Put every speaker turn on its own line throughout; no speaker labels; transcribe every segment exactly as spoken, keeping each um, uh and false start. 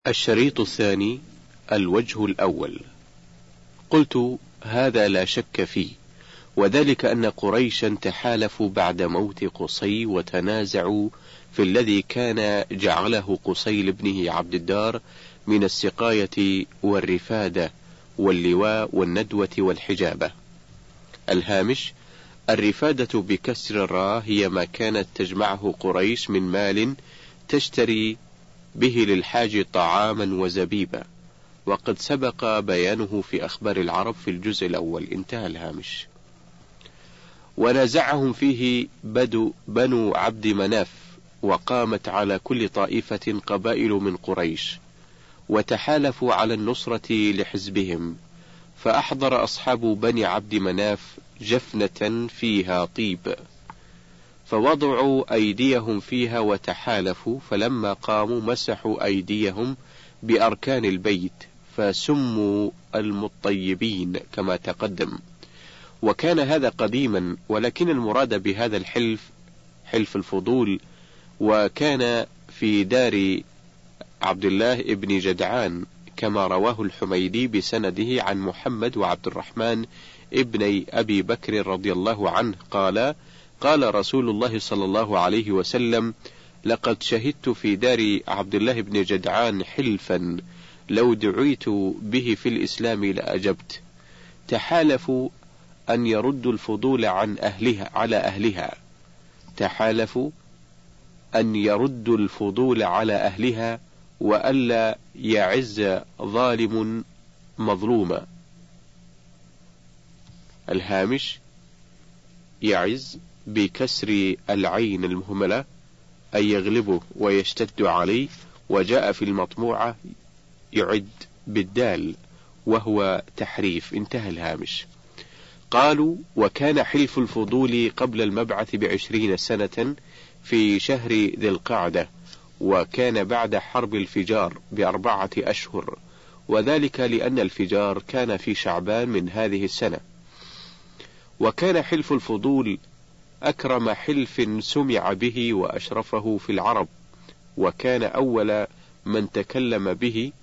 الشريط الثاني. الوجه الأول. قلت: هذا لا شك فيه، وذلك أن قريشا تحالفوا بعد موت قصي وتنازعوا في الذي كان جعله قصي لابنه عبد الدار من السقاية والرفادة واللواء والندوة والحجابة. الهامش: الرفادة بكسر الراء هي ما كانت تجمعه قريش من مال تشتري به للحاج طعاما وزبيبا، وقد سبق بيانه في أخبار العرب في الجزء الأول. انتهى الهامش. ونازعهم فيه بدو بنو عبد مناف، وقامت على كل طائفة قبائل من قريش، وتحالفوا على النصرة لحزبهم، فأحضر أصحاب بني عبد مناف جفنة فيها طيب، فوضعوا أيديهم فيها وتحالفوا، فلما قاموا مسحوا أيديهم بأركان البيت، فسموا المطيبين كما تقدم. وكان هذا قديما، ولكن المراد بهذا الحلف حلف الفضول، وكان في دار عبد الله ابن جدعان، كما رواه الحميدي بسنده عن محمد وعبد الرحمن ابن أبي بكر رضي الله عنه قال: قال رسول الله صلى الله عليه وسلم: لقد شهدت في دار عبد الله بن جدعان حلفا لو دعيت به في الإسلام لأجبت. تحالفوا أن يردوا الفضول عن أهلها على أهلها تحالفوا أن يردوا الفضول على أهلها وألا يعز ظالم مظلوما. الهامش: يعز بكسر العين المهملة أي يغلبه ويشتد عليه، وجاء في المطموعة يعد بالدال وهو تحريف. انتهى الهامش. قالوا: وكان حلف الفضول قبل المبعث بعشرين سنة في شهر ذي القعدة، وكان بعد حرب الفجار بأربعة أشهر، وذلك لأن الفجار كان في شعبان من هذه السنة. وكان حلف الفضول أكرم حلف سمع به وأشرفه في العرب، وكان أول من تكلم به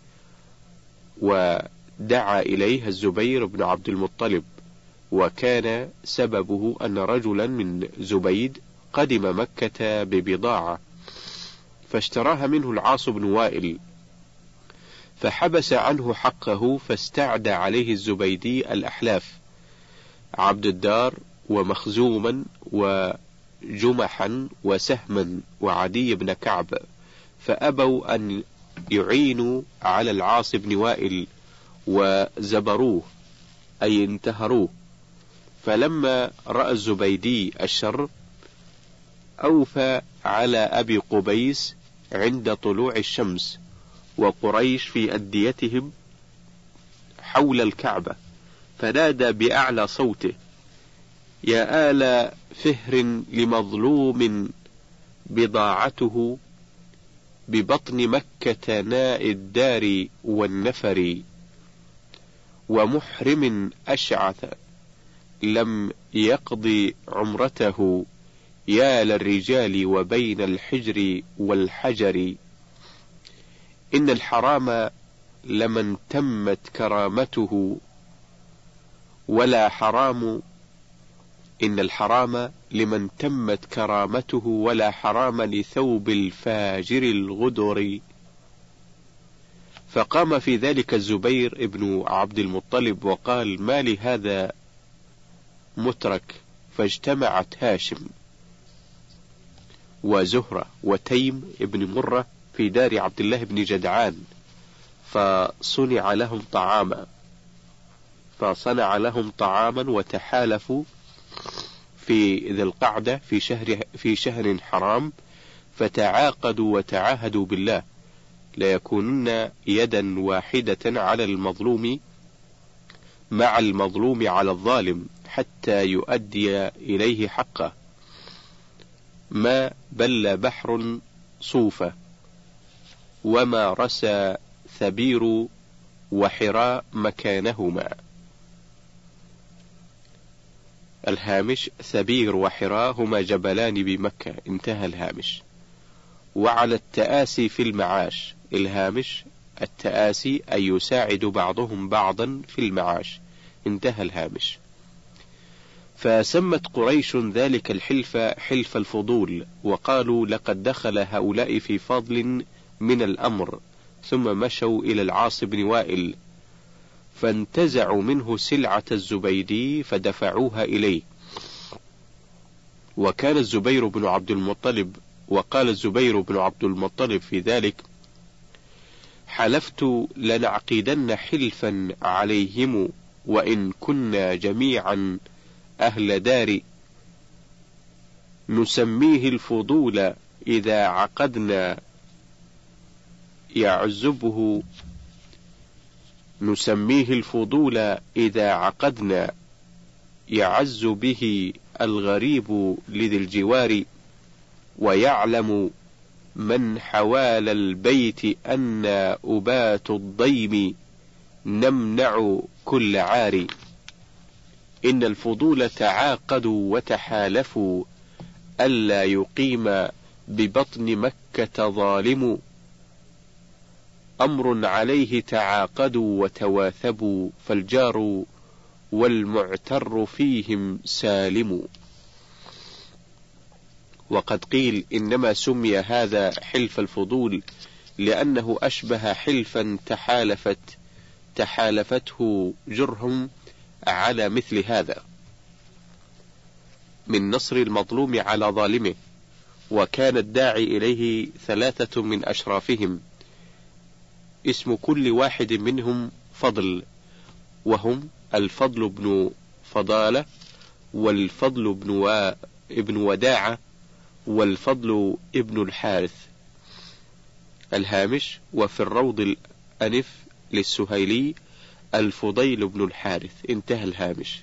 ودعا إليه الزبير بن عبد المطلب، وكان سببه أن رجلا من زبيد قدم مكة ببضاعة فاشتراها منه العاص بن وائل، فحبس عنه حقه، فاستعدى عليه الزبيدي الأحلاف عبد الدار ومخزوما وجمحا وسهما وعدي بن كعب، فأبوا أن يعينوا على العاص بن وائل وزبروه أي انتهروه. فلما رأى الزبيدي الشر أوفى على أبي قبيس عند طلوع الشمس، وقريش في أديتهم حول الكعبة، فنادى بأعلى صوته: يا آل فهر لمظلوم بضاعته ببطن مكة ناء الدار والنفر، ومحرم أشعث لم يقضي عمرته، يا للرجال وبين الحجر والحجر، إن الحرام لمن تمت كرامته ولا حرام إن الحرام لمن تمت كرامته ولا حرام لثوب الفاجر الغدر. فقام في ذلك الزبير ابن عبد المطلب وقال: ما لهذا مترك؟ فاجتمعت هاشم وزهرة وتيم ابن مرة في دار عبد الله بن جدعان، فصنع لهم طعاما فصنع لهم طعاما وتحالفوا في ذي القعدة في شهر في شهر حرام، فتعاقدوا وتعاهدوا بالله ليكونن يدا واحدة على المظلوم مع المظلوم على الظالم حتى يؤدي إليه حقه. ما بل بحر صوفة، وما رسى ثبير وحراء مكانهما. الهامش: ثبير وحراء هما جبلان بمكة. انتهى الهامش. وعلى التآسي في المعاش. الهامش: التآسي أي يساعد بعضهم بعضا في المعاش. انتهى الهامش. فسمت قريش ذلك الحلف حلف الفضول، وقالوا لقد دخل هؤلاء في فضل من الأمر، ثم مشوا إلى العاص بن وائل فانتزعوا منه سلعة الزبيدي فدفعوها إليه. وكان الزبير بن عبد المطلب، وقال الزبير بن عبد المطلب في ذلك: حلفت لنعقدن حلفا عليهم وإن كنا جميعا أهل دار، نسميه الفضول إذا عقدنا يعزبه نسميه الفضول إذا عقدنا يعز به الغريب لذي الجوار، ويعلم من حوال البيت أن أبات الضيم نمنع كل عار. إن الفضول تعاقدوا وتحالفوا ألا يقيم ببطن مكة ظالم، أمر عليه تعاقدوا وتواثبوا، فالجار والمعتر فيهم سالم. وقد قيل إنما سمي هذا حلف الفضول لأنه أشبه حلفا تحالفت تحالفته جرهم على مثل هذا من نصر المظلوم على ظالمه. وكان الداعي إليه ثلاثة من أشرافهم، اسم كل واحد منهم فضل، وهم الفضل بن فضالة، والفضل بن و... ابن وداعة، والفضل ابن الحارث. الهامش: وفي الروض الأنف للسهيلي الفضيل بن الحارث. انتهى الهامش.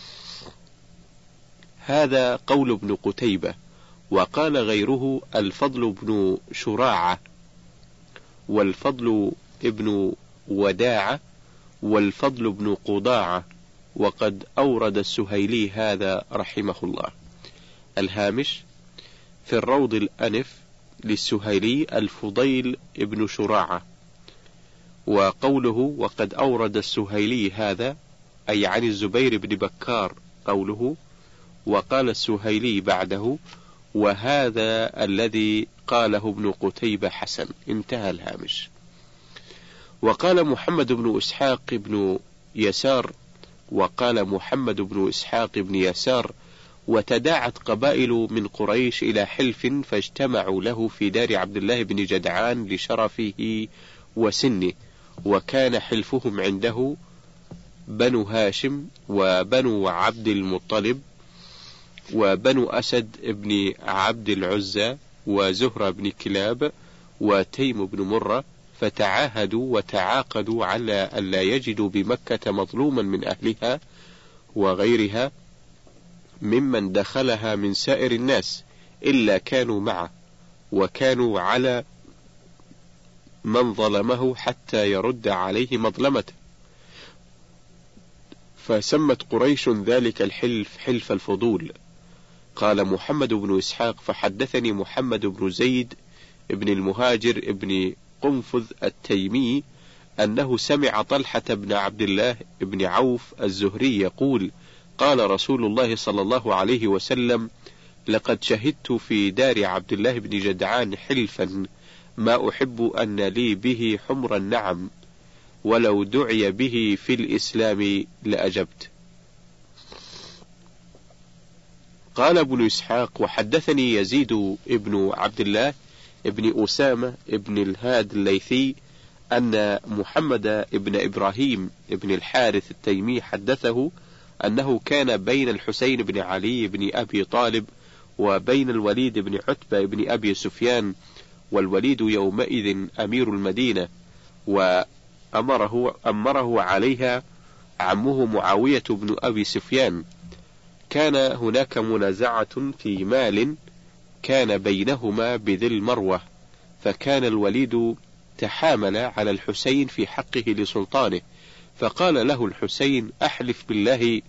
هذا قول ابن قتيبة. وقال غيره الفضل بن شراعة، والفضل ابن وداعة، والفضل بن قضاعة، وقد أورد السهيلي هذا رحمه الله. الهامش: في الروض الأنف للسهيلي الفضيل ابن شراعة. وقوله وقد أورد السهيلي هذا أي عن الزبير بن بكار قوله، وقال السهيلي بعده: وهذا الذي قاله ابن قتيبة حسن. انتهى الهامش. وقال محمد بن إسحاق بن يسار وقال محمد بن إسحاق بن يسار: وتداعت قبائل من قريش إلى حلف فاجتمعوا له في دار عبد الله بن جدعان لشرفه وسنه، وكان حلفهم عنده بنو هاشم وبنو عبد المطلب وبنو أسد بن عبد العزى وزهرة بن كلاب وتيم بن مرة، فتعاهدوا وتعاقدوا على ألا يجدوا بمكة مظلوما من أهلها وغيرها ممن دخلها من سائر الناس إلا كانوا معه، وكانوا على من ظلمه حتى يرد عليه مظلمته. فسمت قريش ذلك الحلف حلف الفضول. قال محمد بن إسحاق: فحدثني محمد بن زيد ابن المهاجر ابن قنفذ التيمي أنه سمع طلحة بن عبد الله بن عوف الزهري يقول: قال رسول الله صلى الله عليه وسلم: لقد شهدت في دار عبد الله بن جدعان حلفا ما أحب أن لي به حمر النعم، ولو دعي به في الإسلام لأجبت. قال ابن إسحاق: وحدثني يزيد ابن عبد الله ابن أسامة ابن الهاد الليثي أن محمد ابن إبراهيم ابن الحارث التيمي حدثه أنه كان بين الحسين بن علي بن أبي طالب وبين الوليد بن عتبة بن أبي سفيان، والوليد يومئذ أمير المدينة، وأمره أمره عليها عمه معاوية بن أبي سفيان. كان هناك منازعة في مال كان بينهما بذي المروة، فكان الوليد تحامل على الحسين في حقه لسلطانه، فقال له الحسين: أحلف بالله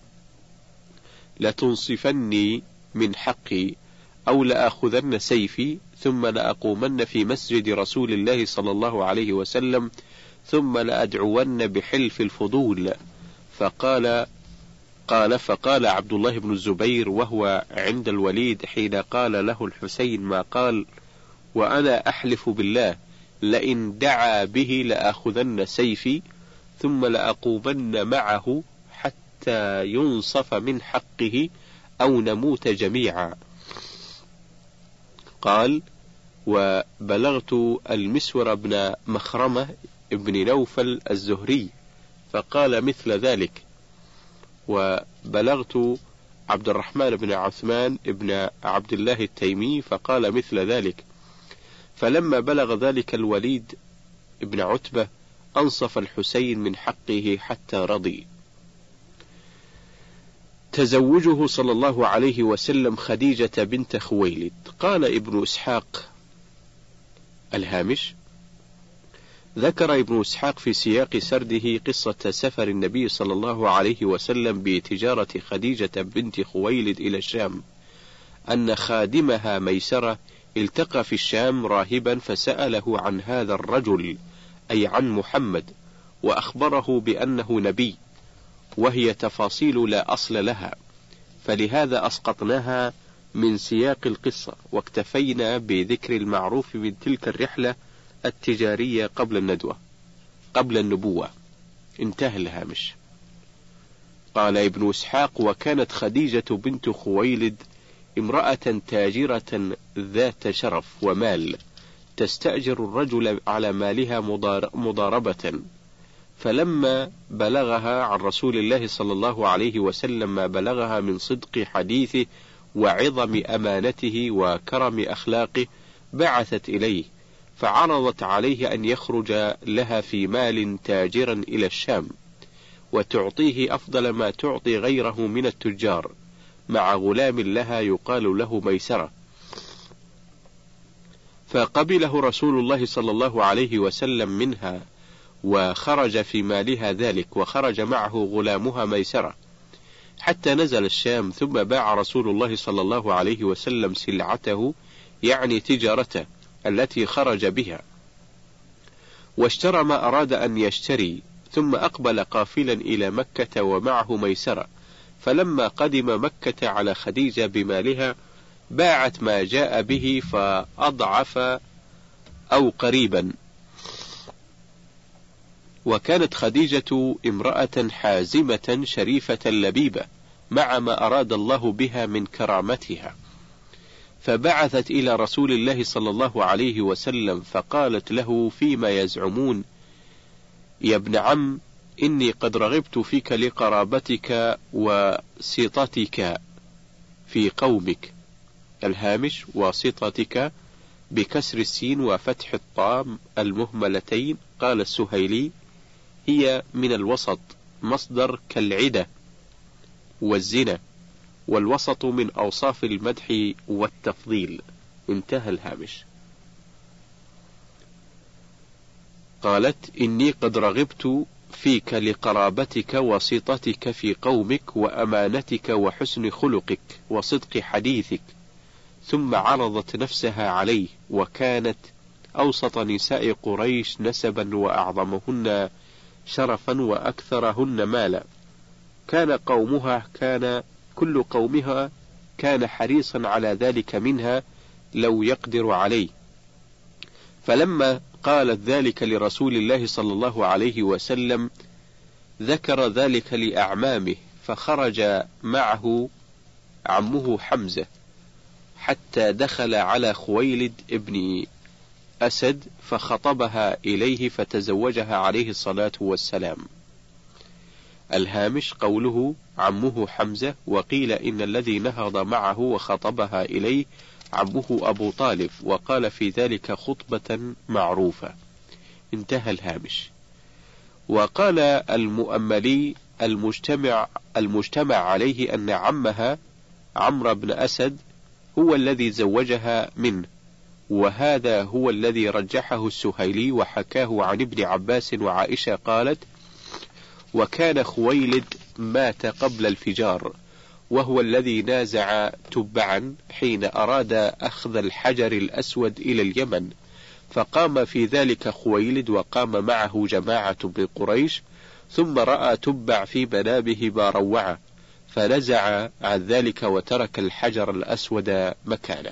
لتنصفني من حقي أو لأخذن سيفي ثم لأقومن في مسجد رسول الله صلى الله عليه وسلم ثم لأدعون بحلف الفضول. فقال قال فقال عبد الله بن الزبير وهو عند الوليد حين قال له الحسين ما قال: وأنا أحلف بالله لئن دعا به لآخذن سيفي ثم لأقومن معه حتى ينصف من حقه أو نموت جميعا. قال: وبلغت المسور بن مخرمة ابن نوفل الزهري فقال مثل ذلك، وبلغت عبد الرحمن بن عثمان ابن عبد الله التيمي فقال مثل ذلك. فلما بلغ ذلك الوليد ابن عتبة أنصف الحسين من حقه حتى رضي. تزوجه صلى الله عليه وسلم خديجة بنت خويلد. قال ابن إسحاق الهامش: ذكر ابن إسحاق في سياق سرده قصة سفر النبي صلى الله عليه وسلم بتجارة خديجة بنت خويلد إلى الشام، أن خادمها ميسرة التقى في الشام راهبا فسأله عن هذا الرجل، أي عن محمد، وأخبره بأنه نبي، وهي تفاصيل لا أصل لها، فلهذا أسقطناها من سياق القصة واكتفينا بذكر المعروف من تلك الرحلة التجارية قبل الندوة قبل النبوة. انتهى الهامش. قال ابن إسحاق: وكانت خديجة بنت خويلد امرأة تاجرة ذات شرف ومال، تستأجر الرجل على مالها مضاربة، فلما بلغها عن رسول الله صلى الله عليه وسلم ما بلغها من صدق حديثه وعظم أمانته وكرم أخلاقه بعثت إليه، فعرضت عليه أن يخرج لها في مال تاجرا إلى الشام، وتعطيه أفضل ما تعطي غيره من التجار، مع غلام لها يقال له ميسرة. فقبله رسول الله صلى الله عليه وسلم منها، وخرج في مالها ذلك، وخرج معه غلامها ميسرة حتى نزل الشام، ثم باع رسول الله صلى الله عليه وسلم سلعته، يعني تجارته التي خرج بها، واشترى ما أراد أن يشتري، ثم أقبل قافلا إلى مكة ومعه ميسرة. فلما قدم مكة على خديجة بمالها باعت ما جاء به فأضعف أو قريبا. وكانت خديجة امرأة حازمة شريفة لبيبة مع ما أراد الله بها من كرامتها، فبعثت إلى رسول الله صلى الله عليه وسلم فقالت له فيما يزعمون: يا ابن عم، إني قد رغبت فيك لقرابتك وسطتك في قومك. الهامش: وسطتك بكسر السين وفتح الطاء المهملتين. قال السهيلي: هي من الوسط، مصدر كالعدة والزنا، والوسط من أوصاف المدح والتفضيل. انتهى الهامش. قالت: إني قد رغبت فيك لقرابتك وسطتك في قومك وأمانتك وحسن خلقك وصدق حديثك. ثم عرضت نفسها عليه، وكانت أوسط نساء قريش نسبا وأعظمهن شرفا وأكثرهن مالا. كان قومها كان كل قومها كان حريصا على ذلك منها لو يقدر عليه. فلما قالت ذلك لرسول الله صلى الله عليه وسلم ذكر ذلك لأعمامه، فخرج معه عمه حمزة حتى دخل على خويلد ابن أسد فخطبها إليه فتزوجها عليه الصلاة والسلام. الهامش: قوله عمه حمزة، وقيل إن الذي نهض معه وخطبها إليه عمه أبو طالب، وقال في ذلك خطبة معروفة. انتهى الهامش. وقال المؤملي المجتمع, المجتمع عليه أن عمها عمرو بن أسد هو الذي زوجها منه، وهذا هو الذي رجحه السهيلي وحكاه عن ابن عباس وعائشة قالت: وكان خويلد مات قبل الفجار، وهو الذي نازع تبعا حين أراد أخذ الحجر الأسود إلى اليمن، فقام في ذلك خويلد وقام معه جماعة من قريش، ثم رأى تبع في منامه ما روعه، فنزع عن ذلك وترك الحجر الأسود مكانه.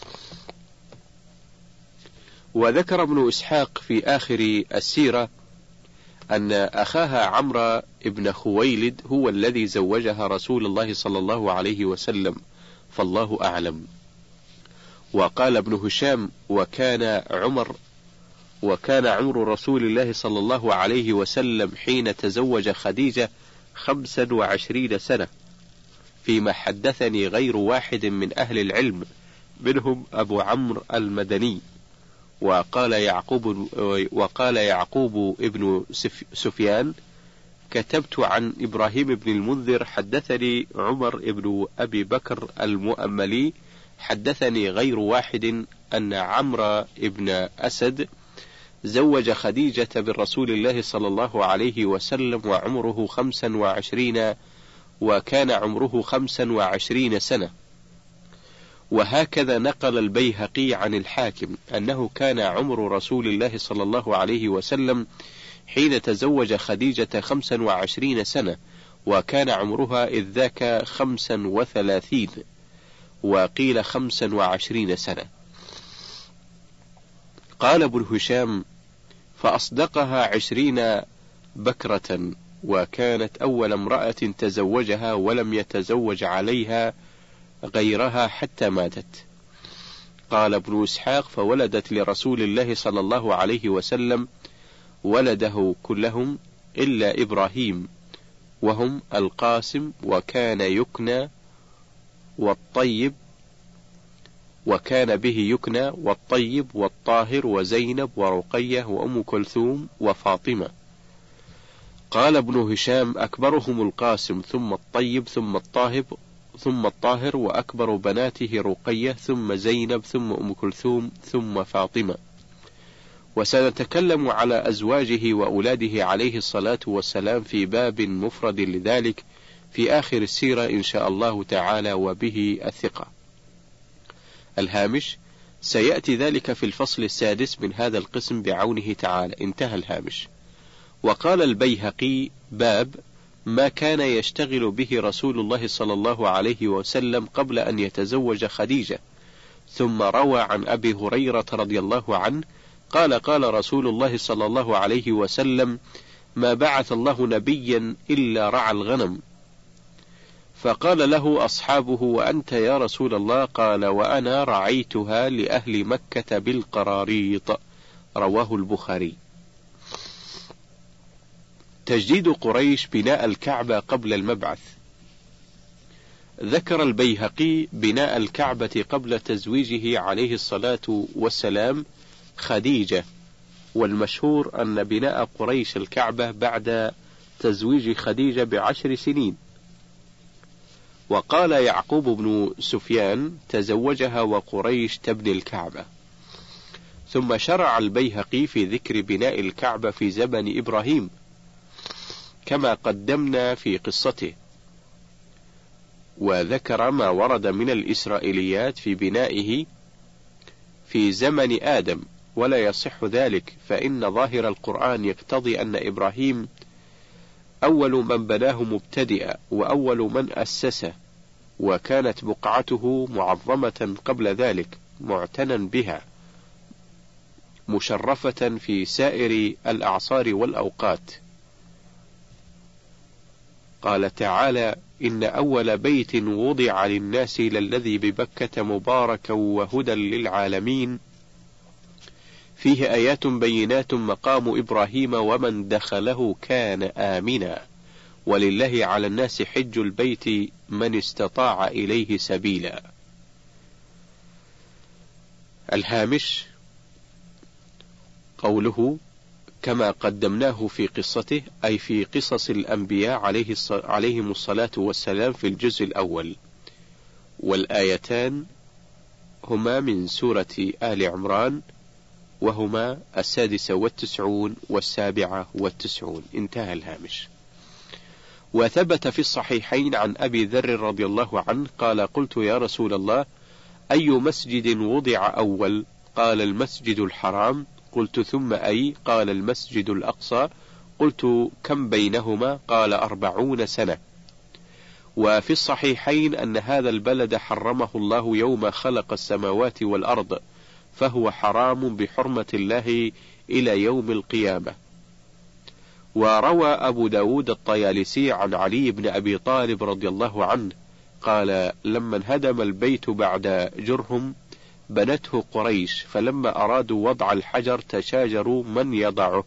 وذكر ابن إسحاق في آخر السيرة أن أخاها عمرو ابن خويلد هو الذي زوجها رسول الله صلى الله عليه وسلم، فالله أعلم. وقال ابن هشام: وكان عمر وكان عمر رسول الله صلى الله عليه وسلم حين تزوج خديجة خمسا وعشرين سنة، فيما حدثني غير واحد من أهل العلم منهم أبو عمرو المدني. وقال يعقوب وقال يعقوب ابن سفيان: كتبت عن إبراهيم بن المنذر حدثني عمر ابن أبي بكر المؤملي حدثني غير واحد أن عمرو ابن أسد زوج خديجة بالرسول الله صلى الله عليه وسلم وعمره خمسا وعشرين وكان عمره خمسا وعشرين سنة. وهكذا نقل البيهقي عن الحاكم أنه كان عمر رسول الله صلى الله عليه وسلم حين تزوج خديجة خمسا وعشرين سنة، وكان عمرها إذ ذاك خمسا وثلاثين، وقيل خمسا وعشرين سنة. قال ابن هشام: فأصدقها عشرين بكرة، وكانت أول امرأة تزوجها ولم يتزوج عليها غيرها حتى ماتت. قال ابن إسحاق: فولدت لرسول الله صلى الله عليه وسلم ولده كلهم إلا إبراهيم، وهم القاسم وكان يكنى والطيب وكان به يكنى والطيب والطاهر وزينب ورقية وأم كلثوم وفاطمة. قال ابن هشام: أكبرهم القاسم ثم الطيب ثم الطاهر ثم الطاهر وأكبر بناته رقية ثم زينب ثم أم كلثوم ثم فاطمة. وسنتكلم على أزواجه وأولاده عليه الصلاة والسلام في باب مفرد لذلك في آخر السيرة إن شاء الله تعالى، وبه الثقة. الهامش: سيأتي ذلك في الفصل السادس من هذا القسم بعونه تعالى. انتهى الهامش. وقال البيهقي: باب ما كان يشتغل به رسول الله صلى الله عليه وسلم قبل أن يتزوج خديجة. ثم روى عن أبي هريرة رضي الله عنه قال: قال رسول الله صلى الله عليه وسلم: ما بعث الله نبيا إلا رعى الغنم. فقال له أصحابه: وأنت يا رسول الله؟ قال: وأنا رعيتها لأهل مكة بالقراريط. رواه البخاري. تجديد قريش بناء الكعبة قبل المبعث. ذكر البيهقي بناء الكعبة قبل تزويجه عليه الصلاة والسلام خديجة، والمشهور أن بناء قريش الكعبة بعد تزويج خديجة بعشر سنين. وقال يعقوب بن سفيان: تزوجها وقريش تبني الكعبة. ثم شرع البيهقي في ذكر بناء الكعبة في زمن إبراهيم كما قدمنا في قصته، وذكر ما ورد من الإسرائيليات في بنائه في زمن آدم، ولا يصح ذلك، فإن ظاهر القرآن يقتضي أن إبراهيم أول من بناه مبتدئا وأول من أسسه، وكانت بقعته معظمة قبل ذلك معتنا بها مشرفة في سائر الأعصار والأوقات. قال تعالى: إن أول بيت وضع للناس للذي ببكة مباركا وهدى للعالمين فيه آيات بينات مقام إبراهيم ومن دخله كان آمنا ولله على الناس حج البيت من استطاع إليه سبيلا. الهامش: قوله كما قدمناه في قصته أي في قصص الأنبياء عليه عليهم الصلاة والسلام في الجزء الأول، والآيتان هما من سورة آل عمران، وهما السادسة والتسعون والسابعة والتسعون. انتهى الهامش. وثبت في الصحيحين عن أبي ذر رضي الله عنه قال: قلت يا رسول الله: أي مسجد وضع أول؟ قال المسجد الحرام. قلت ثم أي؟ قال المسجد الأقصى. قلت كم بينهما؟ قال أربعون سنة. وفي الصحيحين أن هذا البلد حرمه الله يوم خلق السماوات والأرض، فهو حرام بحرمة الله إلى يوم القيامة. وروى أبو داود الطيالسي عن علي بن أبي طالب رضي الله عنه قال لما انهدم البيت بعد جرهم بنته قريش، فلما أرادوا وضع الحجر تشاجروا من يضعه،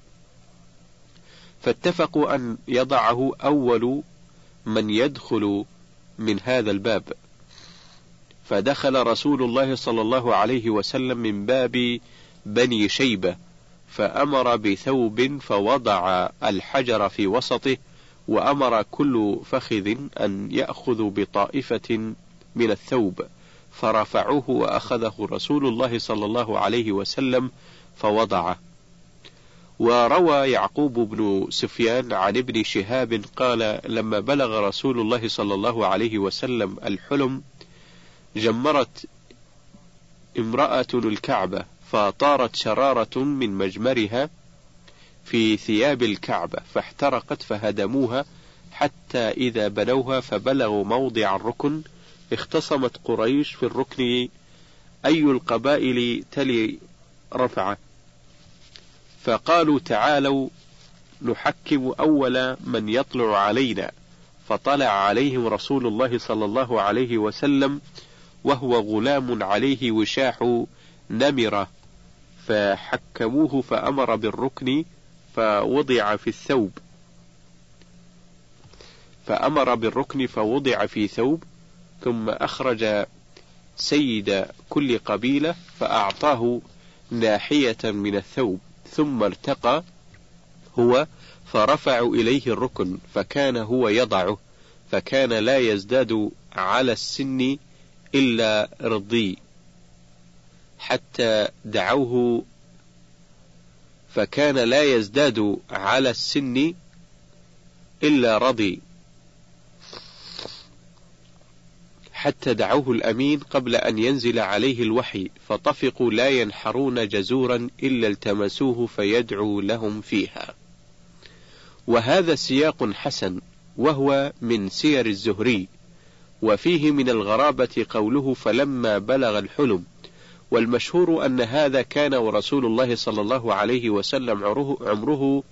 فاتفقوا أن يضعه أول من يدخل من هذا الباب، فدخل رسول الله صلى الله عليه وسلم من باب بني شيبة، فأمر بثوب فوضع الحجر في وسطه، وأمر كل فخذ أن يأخذ بطائفة من الثوب، فرفعوه وأخذه رسول الله صلى الله عليه وسلم فوضعه. وروى يعقوب بن سفيان عن ابن شهاب قال لما بلغ رسول الله صلى الله عليه وسلم الحلم جمرت امرأة الكعبة، فطارت شرارة من مجمرها في ثياب الكعبة فاحترقت فهدموها، حتى إذا بنوها فبلغوا موضع الركن اختصمت قريش في الركن أي القبائل تلي رفعه، فقالوا تعالوا نحكم أول من يطلع علينا، فطلع عليهم رسول الله صلى الله عليه وسلم وهو غلام عليه وشاح نمرة، فحكموه فأمر بالركن فوضع في الثوب فأمر بالركن فوضع في ثوب ثم أخرج سيد كل قبيلة فأعطاه ناحية من الثوب، ثم ارتقى هو فرفعوا إليه الركن فكان هو يضعه، فكان لا يزداد على السن إلا رضي حتى دعوه فكان لا يزداد على السن إلا رضي حتى دعوه الأمين قبل أن ينزل عليه الوحي، فطفقوا لا ينحرون جزورا إلا التمسوه فيدعو لهم فيها. وهذا سياق حسن وهو من سير الزهري، وفيه من الغرابة قوله فلما بلغ الحلم، والمشهور أن هذا كان ورسول الله صلى الله عليه وسلم عمره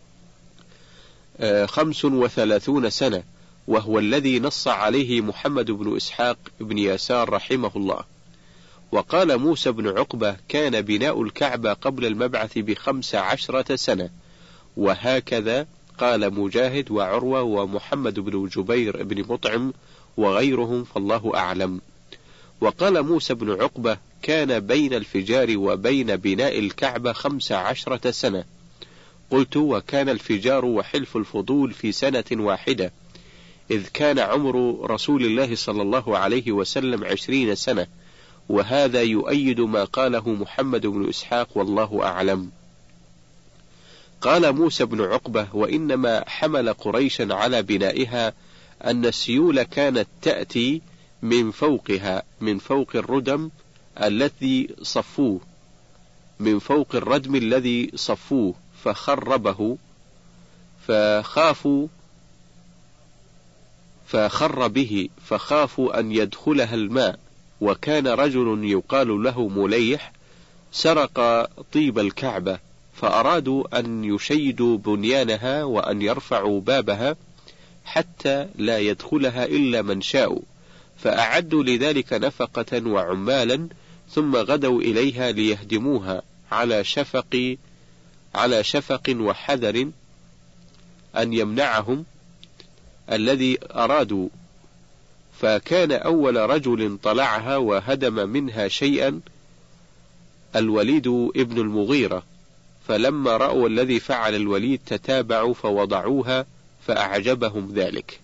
خمس وثلاثون سنة، وهو الذي نص عليه محمد بن إسحاق بن يسار رحمه الله. وقال موسى بن عقبة كان بناء الكعبة قبل المبعث بخمس عشرة سنة، وهكذا قال مجاهد وعروة ومحمد بن جبير بن مطعم وغيرهم، فالله أعلم. وقال موسى بن عقبة كان بين الفجار وبين بناء الكعبة خمس عشرة سنة. قلت وكان الفجار وحلف الفضول في سنة واحدة، إذ كان عمر رسول الله صلى الله عليه وسلم عشرين سنة، وهذا يؤيد ما قاله محمد بن إسحاق والله أعلم. قال موسى بن عقبة وإنما حمل قريشا على بنائها أن السيول كانت تأتي من فوقها من فوق الردم الذي صفوه من فوق الردم الذي صفوه فخربه فخافوا فخر به فخافوا أن يدخلها الماء. وكان رجل يقال له مليح سرق طيب الكعبة، فأرادوا أن يشيدوا بنيانها وأن يرفعوا بابها حتى لا يدخلها إلا من شاء، فأعدوا لذلك نفقة وعمالا، ثم غدوا إليها ليهدموها على شفق على شفق وحذر أن يمنعهم الذي أرادوا. فكان أول رجل طلعها وهدم منها شيئا الوليد ابن المغيرة، فلما رأوا الذي فعل الوليد تتابعوا فوضعوها فأعجبهم ذلك.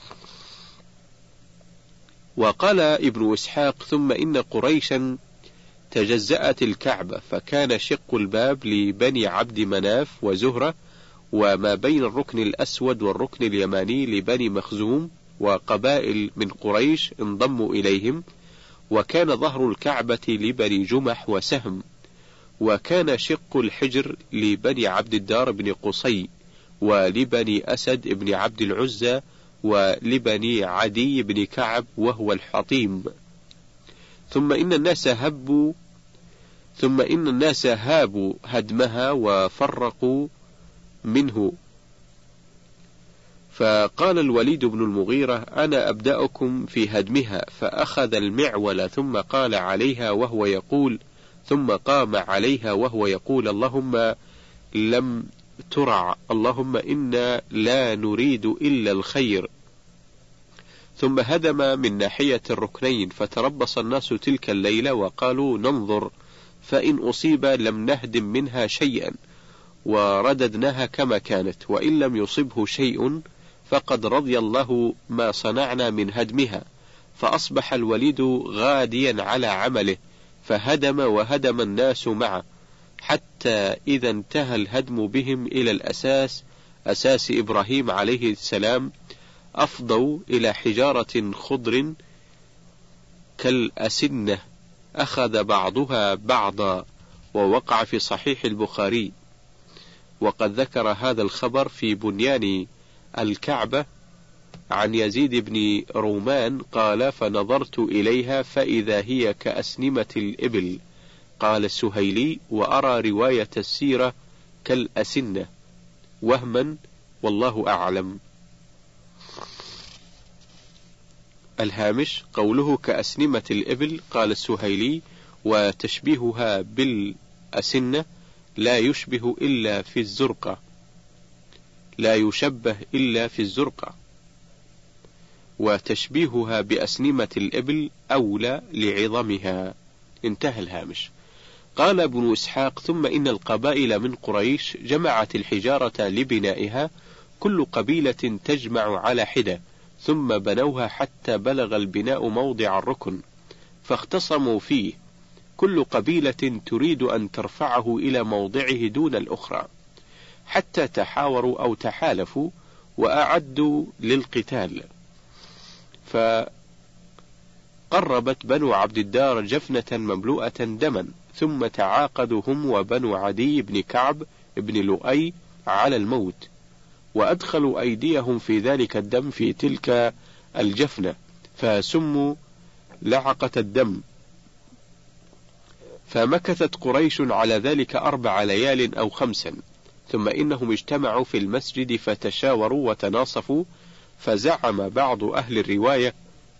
وقال ابن إسحاق ثم إن قريشا تجزأت الكعبة، فكان شق الباب لبني عبد مناف وزهرة، وما بين الركن الأسود والركن اليماني لبني مخزوم، وقبائل من قريش انضموا إليهم. وكان ظهر الكعبة لبني جمح وسهم، وكان شق الحجر لبني عبد الدار بن قصي، ولبني أسد بن عبد العزى، ولبني عدي بن كعب وهو الحطيم. ثم إن الناس هبوا ثم إن الناس هابوا هدمها وفرقوا منه. فقال الوليد بن المغيرة: أنا أبدأكم في هدمها. فأخذ المعول ثم قال عليها وهو يقول ثم قام عليها وهو يقول: اللهم لم ترع، اللهم إنا لا نريد إلا الخير. ثم هدم من ناحية الركنين، فتربص الناس تلك الليلة وقالوا: ننظر، فإن أصيب لم نهدم منها شيئا ورددناها كما كانت، وإن لم يصبه شيء فقد رضي الله ما صنعنا من هدمها. فأصبح الوليد غاديا على عمله، فهدم وهدم الناس معه، حتى إذا انتهى الهدم بهم إلى الأساس، أساس إبراهيم عليه السلام، أفضوا إلى حجارة خضر كالأسنة أخذ بعضها بعضا. ووقع في صحيح البخاري، وقد ذكر هذا الخبر في بنيان الكعبة عن يزيد بن رومان قال: فنظرت إليها فإذا هي كأسنمة الإبل. قال السهيلي: وأرى رواية السيرة كالأسنة وهما، والله أعلم. الهامش: قوله كأسنمة الإبل، قال السهيلي: وتشبيهها بالأسنة لا يشبه إلا في الزرقة لا يشبه إلا في الزرقة وتشبيهها بأسنمة الإبل أولى لعظمها. انتهى الهامش. قال ابن إسحاق: ثم إن القبائل من قريش جمعت الحجارة لبنائها، كل قبيلة تجمع على حدة، ثم بنوها حتى بلغ البناء موضع الركن، فاختصموا فيه، كل قبيلة تريد أن ترفعه إلى موضعه دون الأخرى، حتى تحاوروا أو تحالفوا وأعدوا للقتال. فقربت بنو عبد الدار جفنة مملوءة دما، ثم تعاقدوا هم وبنو عدي بن كعب بن لؤي على الموت، وأدخلوا أيديهم في ذلك الدم في تلك الجفنة، فسموا لعقة الدم. فمكثت قريش على ذلك أربع ليال أو خمسا، ثم إنهم اجتمعوا في المسجد فتشاوروا وتناصفوا. فزعم بعض أهل الرواية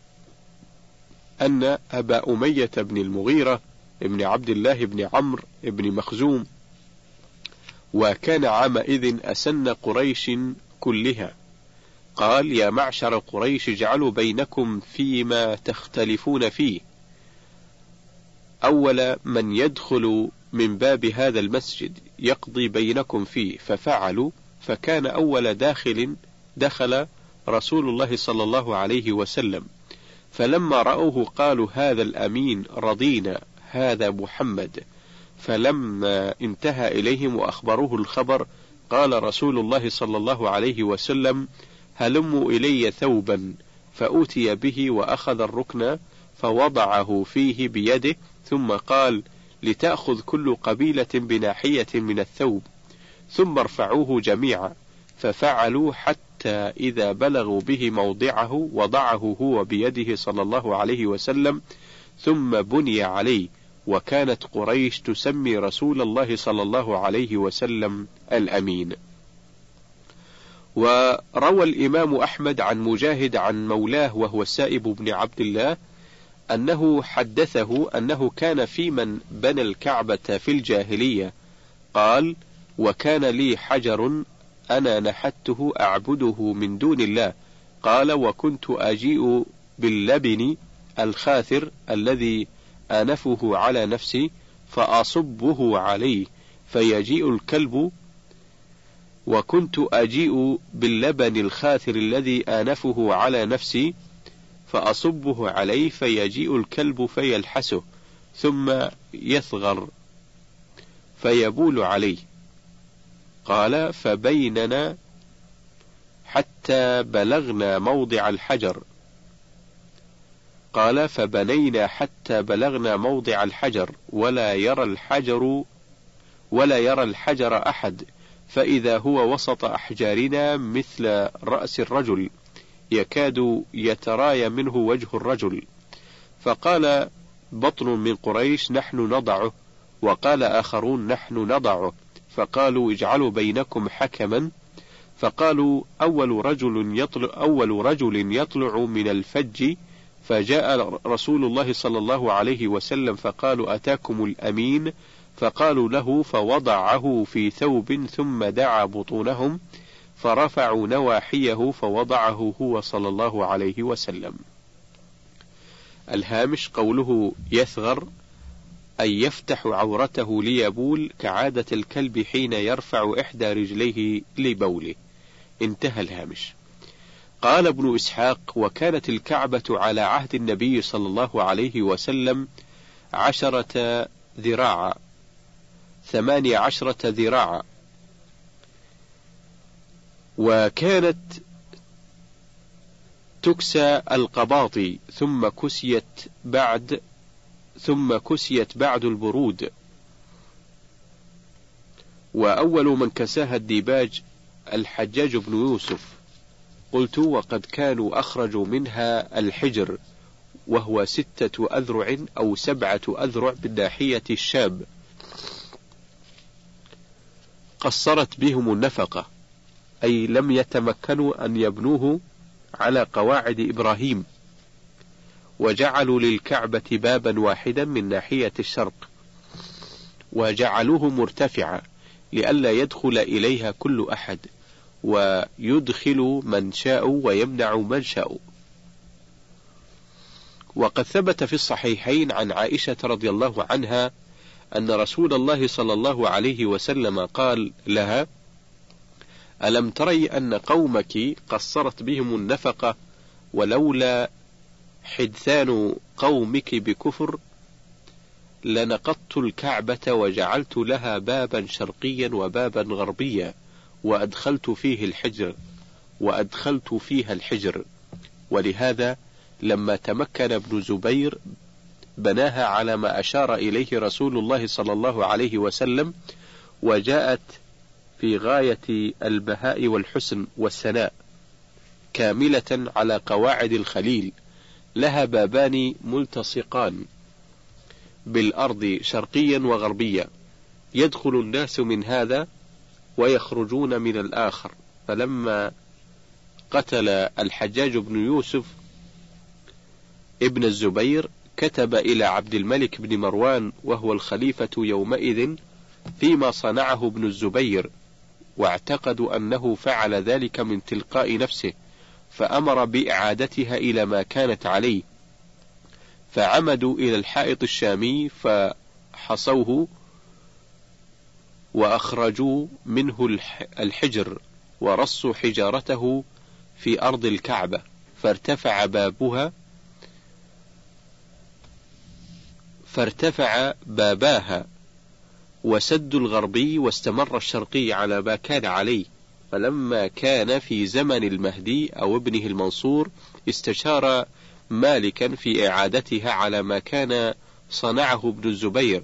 أن أبا أمية بن المغيرة ابن عبد الله بن عمرو بن مخزوم، وكان عامئذ أسن قريش كلها، قال: يا معشر قريش، اجعلوا بينكم فيما تختلفون فيه أول من يدخل من باب هذا المسجد يقضي بينكم فيه. ففعلوا، فكان أول داخل دخل رسول الله صلى الله عليه وسلم، فلما رأوه قالوا: هذا الأمين رضينا، هذا محمد. فلما انتهى إليهم وأخبروه الخبر قال رسول الله صلى الله عليه وسلم: هلموا إلي ثوبا، فأوتي به وأخذ الركن فوضعه فيه بيده، ثم قال: لتأخذ كل قبيلة بناحية من الثوب، ثم ارفعوه جميعا. ففعلوا حتى إذا بلغوا به موضعه وضعه هو بيده صلى الله عليه وسلم، ثم بني عليه. وكانت قريش تسمي رسول الله صلى الله عليه وسلم الأمين. وروى الإمام أحمد عن مجاهد عن مولاه وهو السائب بن عبد الله أنه حدثه أنه كان في من بنى الكعبة في الجاهلية، قال: وكان لي حجر أنا نحته أعبده من دون الله. قال: وكنت أجيء باللبن الخاثر الذي آنفه على نفسي فأصبه عليه فيجيء الكلب وكنت أجيء باللبن الخاثر الذي آنفه على نفسي فأصبه عليه فيجيء الكلب فيلحسه ثم يثغر فيبول عليه. قال: فبيننا حتى بلغنا موضع الحجر. قال: فبنينا حتى بلغنا موضع الحجر، ولا يرى الحجر ولا يرى الحجر أحد، فإذا هو وسط أحجارنا مثل رأس الرجل، يكاد يترايا منه وجه الرجل. فقال بطن من قريش: نحن نضعه. وقال آخرون: نحن نضعه. فقالوا: اجعلوا بينكم حكما. فقالوا: أول رجل يطلع, أول رجل يطلع من الفج. فجاء رسول الله صلى الله عليه وسلم فقالوا: أتاكم الأمين. فقالوا له، فوضعه في ثوب ثم دعا بطونهم فرفعوا نواحيه فوضعه هو صلى الله عليه وسلم. الهامش: قوله يثغر أي يفتح عورته ليبول كعادة الكلب حين يرفع إحدى رجليه لبوله. انتهى الهامش. قال ابن إسحاق: وكانت الكعبة على عهد النبي صلى الله عليه وسلم عشرة ذراعا ثمانية عشرة ذراعا، وكانت تكسى القباطي ثم كسيت بعد ثم كسيت بعد البرود، وأول من كساها الديباج الحجاج بن يوسف. قلت: وقد كانوا أخرجوا منها الحجر، وهو ستة أذرع أو سبعة أذرع بالناحية الشاب، قصرت بهم النفقة، أي لم يتمكنوا أن يبنوه على قواعد إبراهيم، وجعلوا للكعبة بابا واحدا من ناحية الشرق، وجعلوه مرتفعا لئلا يدخل إليها كل أحد، ويدخل من شاء ويمنع من شاء. وقد ثبت في الصحيحين عن عائشة رضي الله عنها أن رسول الله صلى الله عليه وسلم قال لها: ألم تري أن قومك قصرت بهم النفقة، ولولا حدثان قومك بكفر لنقضت الكعبة وجعلت لها بابا شرقيا وبابا غربيا وأدخلت فيه الحجر وأدخلت فيها الحجر. ولهذا لما تمكن ابن زبير بناها على ما أشار إليه رسول الله صلى الله عليه وسلم، وجاءت في غاية البهاء والحسن والسناء، كاملة على قواعد الخليل، لها بابان ملتصقان بالأرض شرقيا وغربيا، يدخل الناس من هذا ويخرجون من الآخر. فلما قتل الحجاج بن يوسف ابن الزبير كتب إلى عبد الملك بن مروان وهو الخليفة يومئذ فيما صنعه ابن الزبير، واعتقدوا أنه فعل ذلك من تلقاء نفسه، فأمر بإعادتها إلى ما كانت عليه، فعمدوا إلى الحائط الشامي فحصوه وأخرجوا منه الحجر ورصوا حجارته في أرض الكعبة، فارتفع بابها فارتفع باباها وسد الغربي، واستمر الشرقي على ما كان عليه. فلما كان في زمن المهدي أو ابنه المنصور استشار مالكا في إعادتها على ما كان صنعه ابن الزبير،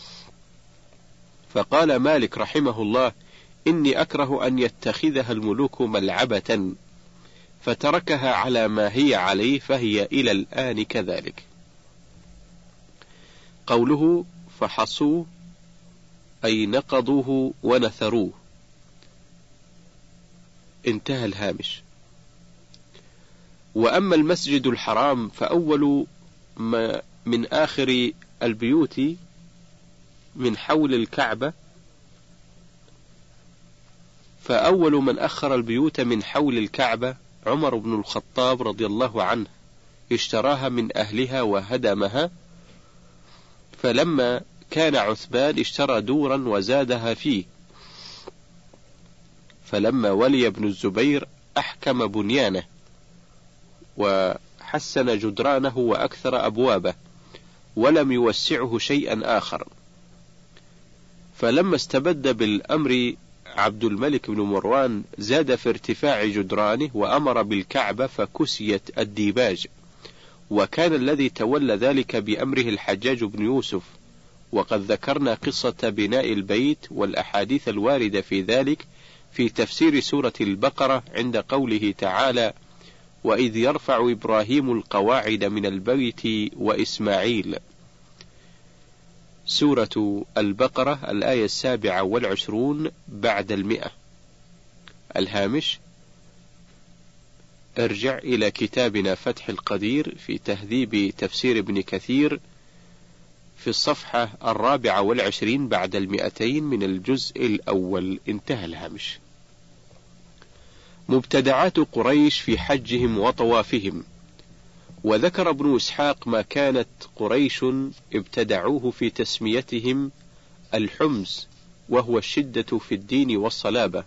فقال مالك رحمه الله: إني أكره أن يتخذها الملوك ملعبة، فتركها على ما هي عليه، فهي إلى الآن كذلك. قوله فحصوه أي نقضوه ونثروه. انتهى الهامش. وأما المسجد الحرام فأول ما من آخر البيوت من حول الكعبة فأول من أخر البيوت من حول الكعبة عمر بن الخطاب رضي الله عنه، اشتراها من أهلها وهدمها. فلما كان عثمان اشترى دورا وزادها فيه. فلما ولي ابن الزبير أحكم بنيانه وحسن جدرانه وأكثر أبوابه، ولم يوسعه شيئا آخر. فلما استبد بالأمر عبد الملك بن مروان زاد في ارتفاع جدرانه وأمر بالكعبة فكسيت الديباج، وكان الذي تولى ذلك بأمره الحجاج بن يوسف، وقد ذكرنا قصة بناء البيت والأحاديث الواردة في ذلك في تفسير سورة البقرة عند قوله تعالى: وإذ يرفع إبراهيم القواعد من البيت وإسماعيل. سورة البقرة الآية السابعة والعشرون بعد المئة. الهامش: ارجع إلى كتابنا فتح القدير في تهذيب تفسير ابن كثير في الصفحة الرابعة والعشرين بعد المئتين من الجزء الأول. انتهى الهامش. مبتدعات قريش في حجهم وطوافهم. وذكر ابن إسحاق ما كانت قريش ابتدعوه في تسميتهم الحمز، وهو الشدة في الدين والصلابة،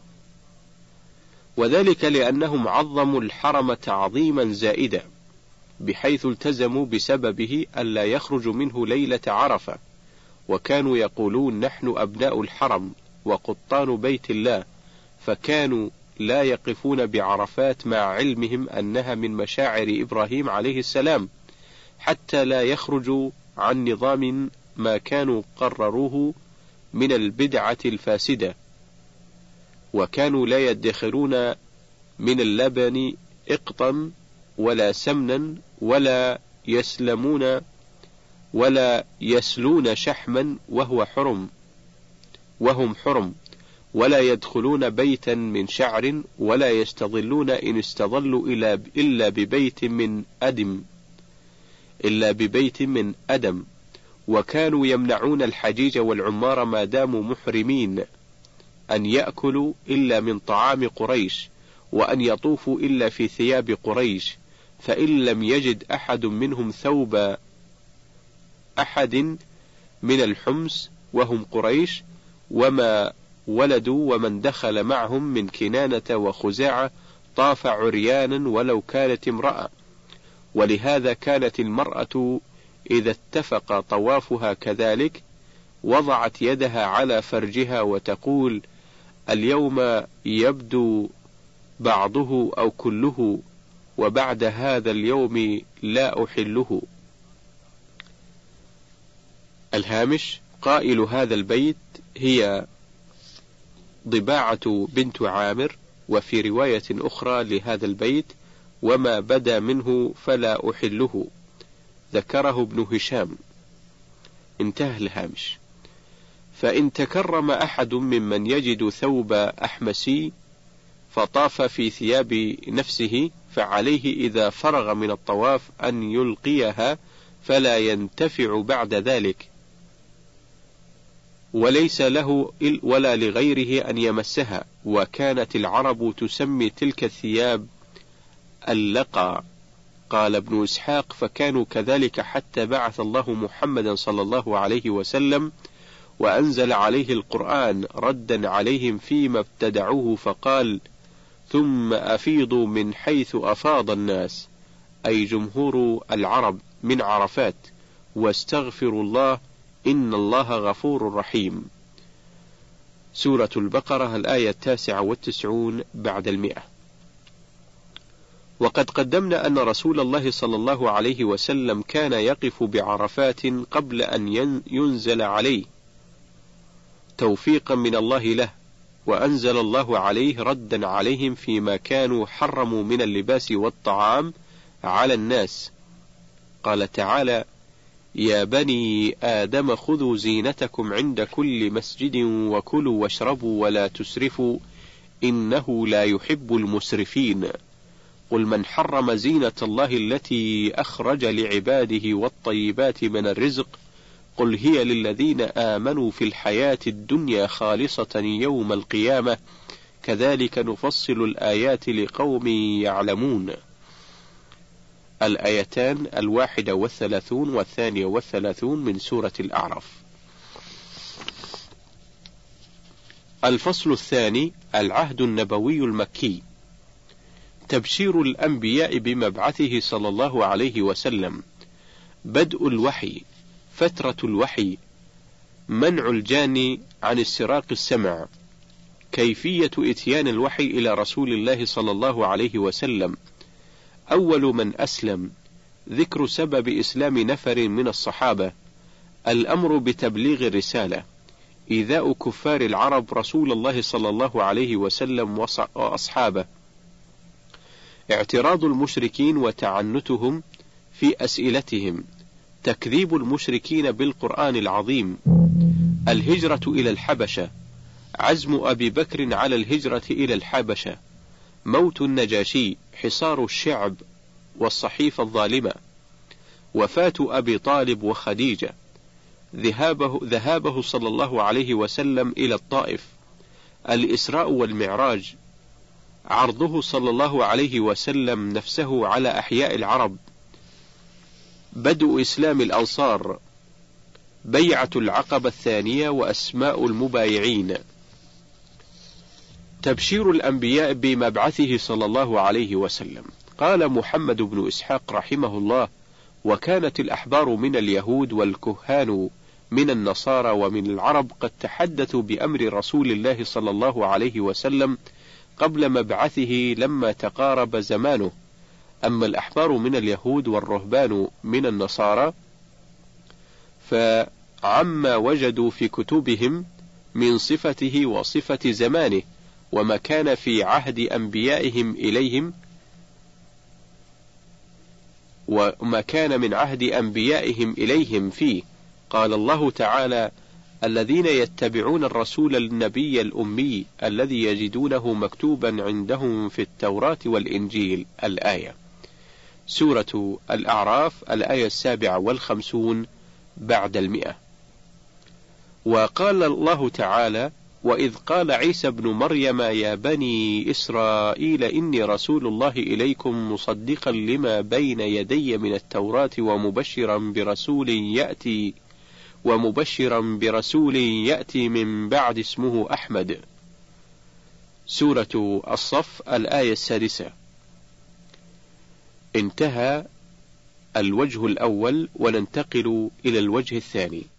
وذلك لأنهم عظموا الحرم تعظيما زائدا، بحيث التزموا بسببه ألا يخرج منه ليلة عرفة، وكانوا يقولون: نحن أبناء الحرم وقطان بيت الله، فكانوا لا يقفون بعرفات مع علمهم أنها من مشاعر إبراهيم عليه السلام، حتى لا يخرجوا عن نظام ما كانوا قرروه من البدعة الفاسدة. وكانوا لا يدخرون من اللبن إقطا ولا سمنا، ولا يسلمون ولا يسلون شحما وهو حرم وهم حرم، ولا يدخلون بيتا من شعر، ولا يستظلون إن استظلوا إلا ببيت من أدم إلا ببيت من أدم وكانوا يمنعون الحجيج والعمار ما داموا محرمين أن يأكلوا إلا من طعام قريش، وأن يطوفوا إلا في ثياب قريش، فإن لم يجد أحد منهم ثوب أحد من الحمص وهم قريش وما ولدوا، ومن دخل معهم من كنانة وخزاعة طاف عريانا ولو كانت امرأة. ولهذا كانت المرأة إذا اتفق طوافها كذلك وضعت يدها على فرجها وتقول: اليوم يبدو بعضه أو كله، وبعد هذا اليوم لا أحله. الهامش: قائل هذا البيت هي ضباعة بنت عامر، وفي رواية أخرى لهذا البيت: وما بدا منه فلا أحله، ذكره ابن هشام. انتهى الهامش. فإن تكرم أحد ممن يجد ثوب أحمسي فطاف في ثياب نفسه، فعليه إذا فرغ من الطواف أن يلقيها فلا ينتفع بعد ذلك، وليس له ولا لغيره أن يمسها. وكانت العرب تسمي تلك الثياب اللقى. قال ابن إسحاق: فكانوا كذلك حتى بعث الله محمدا صلى الله عليه وسلم وأنزل عليه القرآن ردا عليهم فيما ابتدعوه، فقال: ثم أفيضوا من حيث أفاض الناس، أي جمهور العرب، من عرفات، واستغفروا الله إن الله غفور رحيم. سورة البقرة الآية التاسعة والتسعون بعد المئة. وقد قدمنا أن رسول الله صلى الله عليه وسلم كان يقف بعرفات قبل أن ينزل عليه توفيقا من الله له، وأنزل الله عليه ردا عليهم فيما كانوا حرموا من اللباس والطعام على الناس. قال تعالى: يا بني آدم خذوا زينتكم عند كل مسجد وكلوا واشربوا ولا تسرفوا إنه لا يحب المسرفين. قل من حرم زينة الله التي أخرج لعباده والطيبات من الرزق قل هي للذين آمنوا في الحياة الدنيا خالصة يوم القيامة كذلك نفصل الآيات لقوم يعلمون. الآيتان الواحدة والثلاثون والثانية والثلاثون من سورة الأعراف. الفصل الثاني: العهد النبوي المكي. تبشير الأنبياء بمبعثه صلى الله عليه وسلم. بدء الوحي، فترة الوحي، منع الجاني عن استراق السمع، كيفية إتيان الوحي إلى رسول الله صلى الله عليه وسلم، أول من أسلم، ذكر سبب إسلام نفر من الصحابة، الأمر بتبليغ الرسالة، إيذاء كفار العرب رسول الله صلى الله عليه وسلم وأصحابه، اعتراض المشركين وتعنتهم في أسئلتهم، تكذيب المشركين بالقرآن العظيم، الهجرة إلى الحبشة، عزم أبي بكر على الهجرة إلى الحبشة، موت النجاشي، حصار الشعب والصحيفة الظالمة، وفاة أبي طالب وخديجة، ذهابه, ذهابه صلى الله عليه وسلم إلى الطائف، الإسراء والمعراج، عرضه صلى الله عليه وسلم نفسه على أحياء العرب، بدء إسلام الأنصار، بيعة العقبة الثانية وأسماء المبايعين، تبشير الأنبياء بمبعثه صلى الله عليه وسلم. قال محمد بن إسحاق رحمه الله: وكانت الأحبار من اليهود والكهان من النصارى ومن العرب قد تحدثوا بأمر رسول الله صلى الله عليه وسلم قبل مبعثه لما تقارب زمانه، أما الأحبار من اليهود والرهبان من النصارى فعما وجدوا في كتبهم من صفته وصفة زمانه وما كان في عهد أنبيائهم إليهم وما كان من عهد أنبيائهم إليهم فيه. قال الله تعالى: الذين يتبعون الرسول النبي الأمي الذي يجدونه مكتوبا عندهم في التوراة والإنجيل. الآية. سورة الأعراف الآية السابعة والخمسون بعد المئة. وقال الله تعالى: وإذ قال عيسى ابن مريم يا بني إسرائيل إني رسول الله إليكم مصدقا لما بين يدي من التوراة ومبشرا برسول يأتي ومبشرا برسول يأتي من بعد اسمه أحمد. سورة الصف الآية السادسة. انتهى الوجه الأول، وننتقل إلى الوجه الثاني.